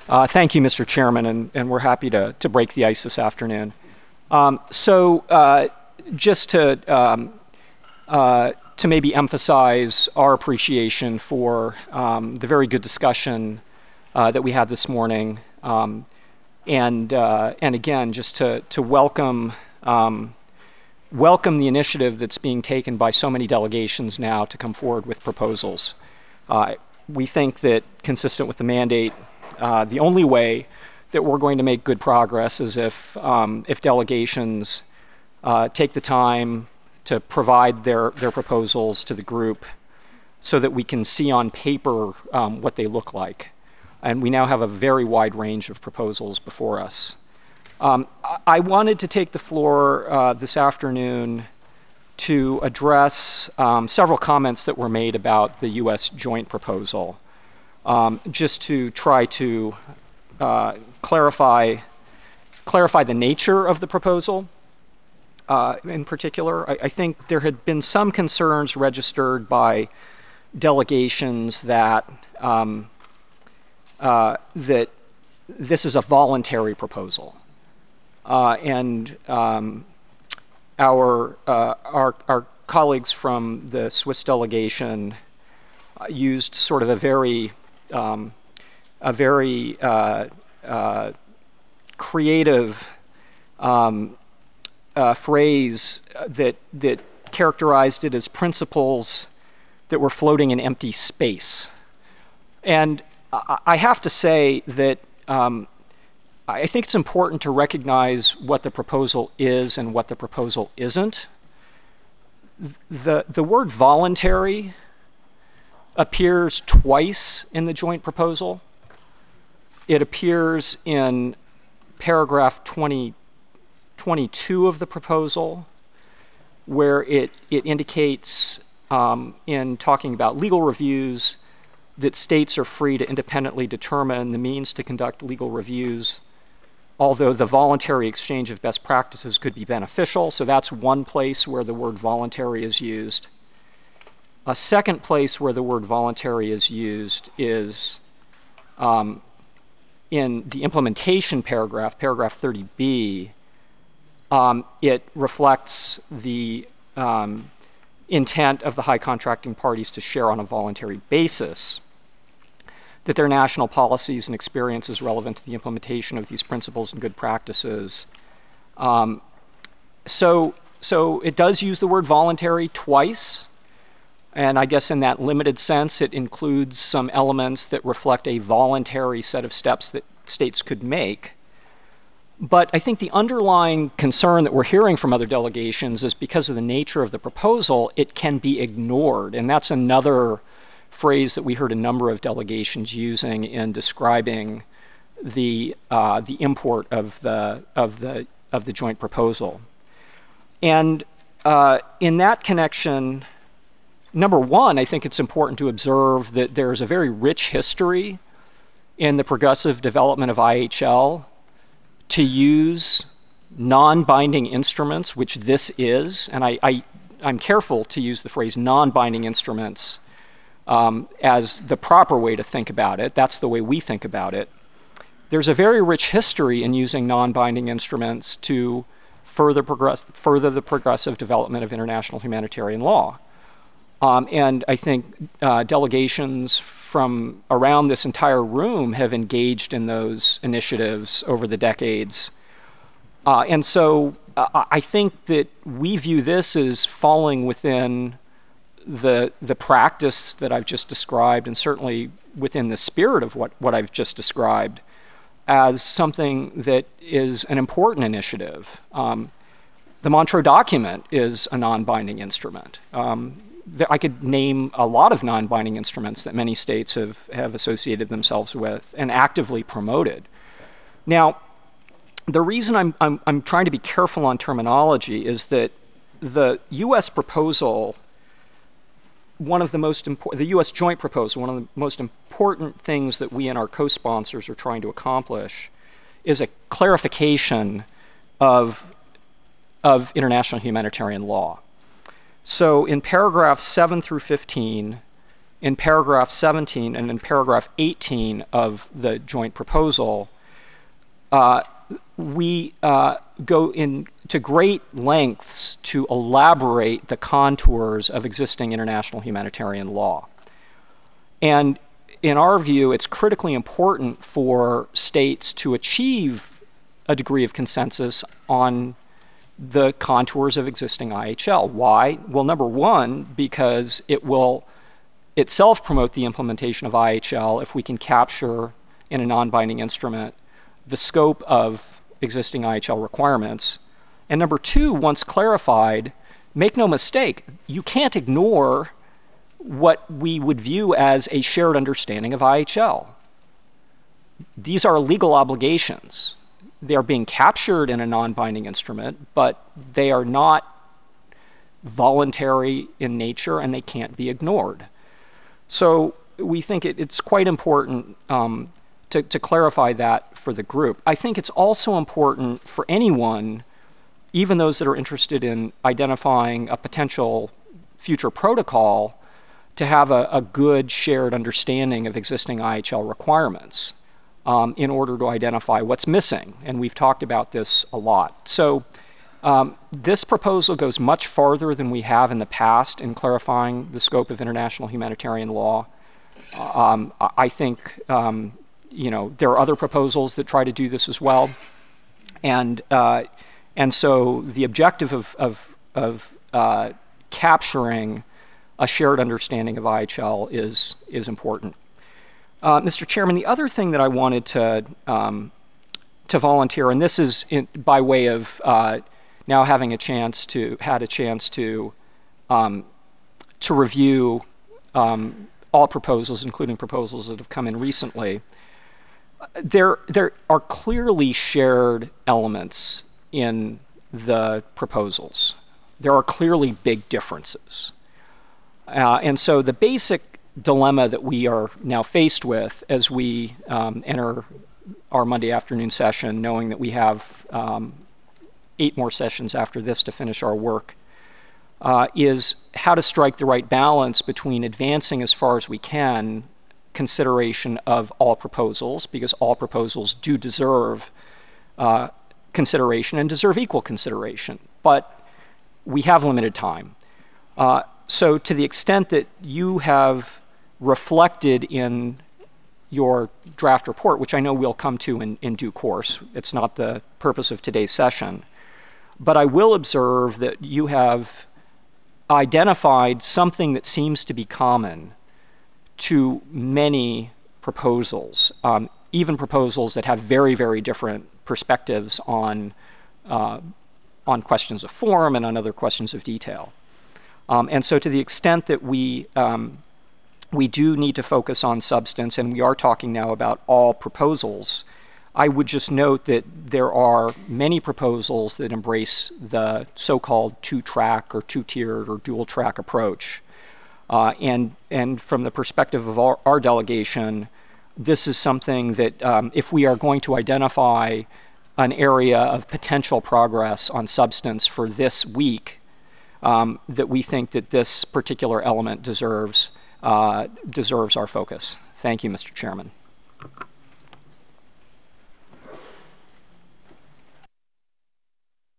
Thank you, Mr. Chairman, and we're happy to break the ice this afternoon. Just to maybe emphasize our appreciation for the very good discussion that we had this morning, and again, just to welcome the initiative that's being taken by so many delegations now to come forward with proposals. We think that, consistent with the mandate, the only way that we're going to make good progress is if delegations take the time to provide their proposals to the group so that we can see on paper what they look like. And we now have a very wide range of proposals before us. I wanted to take the floor this afternoon to address several comments that were made about the U.S. joint proposal, just to try to clarify the nature of the proposal. In particular, I think there had been some concerns registered by delegations that that this is a voluntary proposal, and our colleagues from the Swiss delegation used sort of a very creative phrase that characterized it as principles that were floating in empty space. And I have to say that I think it's important to recognize what the proposal is and what the proposal isn't. The word voluntary appears twice in the joint proposal. It appears in paragraph 22 of the proposal, where it indicates, in talking about legal reviews, that states are free to independently determine the means to conduct legal reviews, although the voluntary exchange of best practices could be beneficial. So that's one place where the word voluntary is used. A second place where the word voluntary is used is in the implementation paragraph, paragraph 30B. It reflects the intent of the high contracting parties to share on a voluntary basis that their national policies and experiences relevant to the implementation of these principles and good practices. So it does use the word voluntary twice, and I guess in that limited sense it includes some elements that reflect a voluntary set of steps that states could make. But I think the underlying concern that we're hearing from other delegations is because of the nature of the proposal, it can be ignored. And that's another phrase that we heard a number of delegations using in describing the import of the joint proposal. And in that connection, number one, I think it's important to observe that there's a very rich history in the progressive development of IHL to use non-binding instruments, which this is, and I'm careful to use the phrase non-binding instruments as the proper way to think about it. That's the way we think about it. There's a very rich history in using non-binding instruments to further the progressive development of international humanitarian law. And I think delegations from around this entire room have engaged in those initiatives over the decades. And so I think that we view this as falling within the practice that I've just described, and certainly within the spirit of what I've just described, as something that is an important initiative. The Montreux document is a non-binding instrument. I could name a lot of non-binding instruments that many states have associated themselves with and actively promoted. Now, the reason I'm trying to be careful on terminology is that the U.S. proposal, the U.S. joint proposal, one of the most important things that we and our co-sponsors are trying to accomplish is a clarification of international humanitarian law. So in paragraphs 7 through 15, in paragraph 17 and in paragraph 18 of the joint proposal, we go into great lengths to elaborate the contours of existing international humanitarian law. And in our view, it's critically important for states to achieve a degree of consensus on the contours of existing IHL. Why? Well, number one, because it will itself promote the implementation of IHL if we can capture in a non-binding instrument the scope of existing IHL requirements. And number two, once clarified, make no mistake, you can't ignore what we would view as a shared understanding of IHL. These are legal obligations. They are being captured in a non-binding instrument, but they are not voluntary in nature and they can't be ignored. So we think it's quite important to clarify that for the group. I think it's also important for anyone, even those that are interested in identifying a potential future protocol, to have a good shared understanding of existing IHL requirements in order to identify what's missing. And we've talked about this a lot. So this proposal goes much farther than we have in the past in clarifying the scope of international humanitarian law. I think there are other proposals that try to do this as well. And so the objective of capturing a shared understanding of IHL is important. Mr. Chairman, the other thing that I wanted to volunteer, and this is by way of now having had a chance to review all proposals, including proposals that have come in recently. There are clearly shared elements in the proposals. There are clearly big differences. And so the basic dilemma that we are now faced with as we enter our Monday afternoon session, knowing that we have 8 more sessions after this to finish our work, is how to strike the right balance between advancing as far as we can consideration of all proposals, because all proposals do deserve consideration and deserve equal consideration. But we have limited time. So to the extent that you have reflected in your draft report, which I know we'll come to in due course, it's not the purpose of today's session, but I will observe that you have identified something that seems to be common to many proposals, even proposals that have very, very different perspectives on questions of form and on other questions of detail. And so to the extent that we do need to focus on substance, and we are talking now about all proposals, I would just note that there are many proposals that embrace the so-called two-track or two-tiered or dual-track approach. And from the perspective of our delegation, this is something that if we are going to identify an area of potential progress on substance for this week, that we think that this particular element deserves our focus. Thank you, Mr. Chairman.